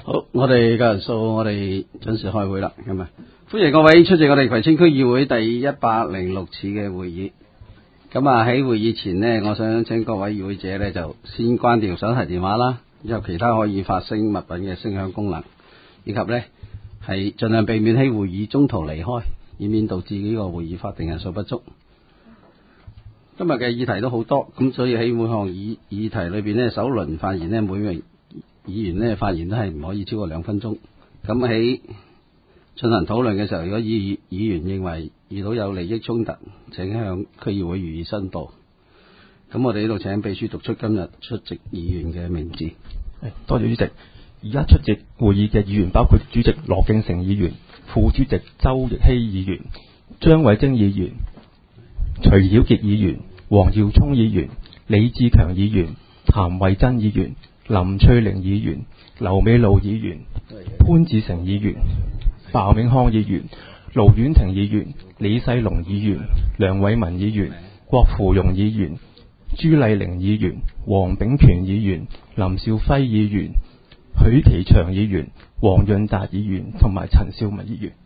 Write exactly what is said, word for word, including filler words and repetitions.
好，我哋嘅人數，我哋準時開會啦。咁啊，歡迎各位出席我哋葵青區議會第一百零六次嘅會議。咁啊，喺會議前呢，我想請各位與會者呢，就先關掉手提電話啦，有其他可以發聲物品嘅聲響功能，以及呢係盡量避免喺會議中途離開，以免導致呢個會議法定人數不足。今日嘅議題都好多，咁所以喺每項議議題裏邊呢，首輪發言呢，每名議員呢發言都係唔可以超過兩分鐘。咁喺進行討論嘅時候，如果議議員認為遇到有利益衝突，請向區議會予以申報。咁我哋呢度請秘書讀出今日出席議員嘅名字。 多謝主席。而家出席會議嘅議員包括主席羅敬成議員、副主席周奕希議員、張偉晶議員、徐曉傑議員、黃耀聰議員、李志強議員、譚慧珍議員、林翠玲議員、劉美露議員、潘志成議員、鮑永康議員、盧婉婷議員、李世龍議員、梁偉文議員、郭芙蓉議員、朱麗玲議員、黃炳權議員、林兆輝議員、許其祥議員、黃潤達議員同埋陳少文議員。